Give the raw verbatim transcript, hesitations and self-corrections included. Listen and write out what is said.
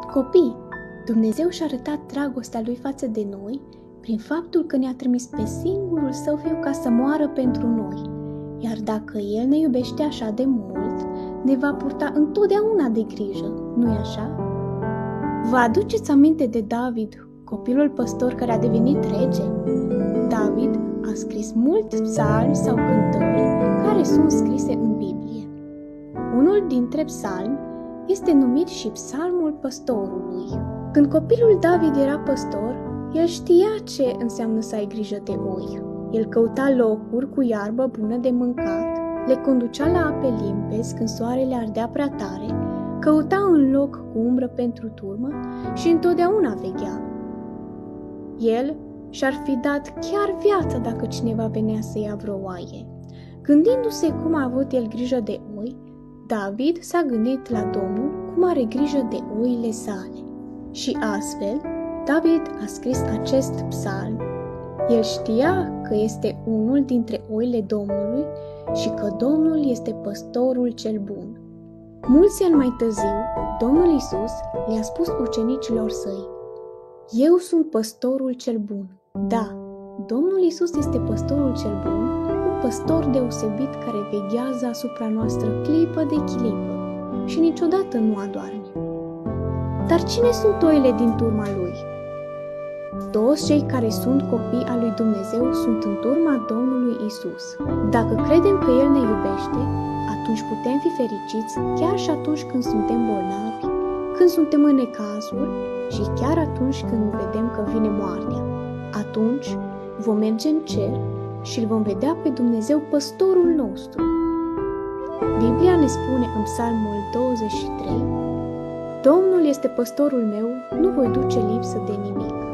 Copii, Dumnezeu și-a arătat dragostea Lui față de noi prin faptul că ne-a trimis pe singurul Său Fiu ca să moară pentru noi. Iar dacă El ne iubește așa de mult, ne va purta întotdeauna de grijă, nu-i așa? Vă aduceți aminte de David, copilul păstor care a devenit rege? David a scris mulți psalmi sau cântări care sunt scrise în Biblie. Unul dintre psalmi este numit și Psalmul Păstorului. Când copilul David era păstor, el știa ce înseamnă să ai grijă de oi. El căuta locuri cu iarbă bună de mâncat, le conducea la ape limpezi când soarele ardea prea tare, căuta un loc cu umbră pentru turmă și întotdeauna veghea. El și-ar fi dat chiar viața dacă cineva venea să ia vreo oaie. Gândindu-se cum a avut el grijă de oi, David s-a gândit la Domnul cum are grijă de oile sale. Și astfel, David a scris acest psalm. El știa că este unul dintre oile Domnului și că Domnul este păstorul cel bun. Mulți ani mai târziu, Domnul Iisus le-a spus ucenicilor săi: Eu sunt păstorul cel bun. Da, Domnul Iisus este păstorul cel bun, un păstor deosebit care veghează asupra noastră clipă de clipă și niciodată nu adorme. Dar cine sunt oile din turma Lui? Toți cei care sunt copii al lui Dumnezeu sunt în turma Domnului Iisus. Dacă credem că El ne iubește, atunci putem fi fericiți chiar și atunci când suntem bolnavi, când suntem în necazuri și chiar atunci când vedem că vine moartea. Atunci vom merge în cer și îl vom vedea pe Dumnezeu, păstorul nostru. Biblia ne spune în Psalmul douăzeci și trei: Domnul este păstorul meu, nu voi duce lipsă de nimic.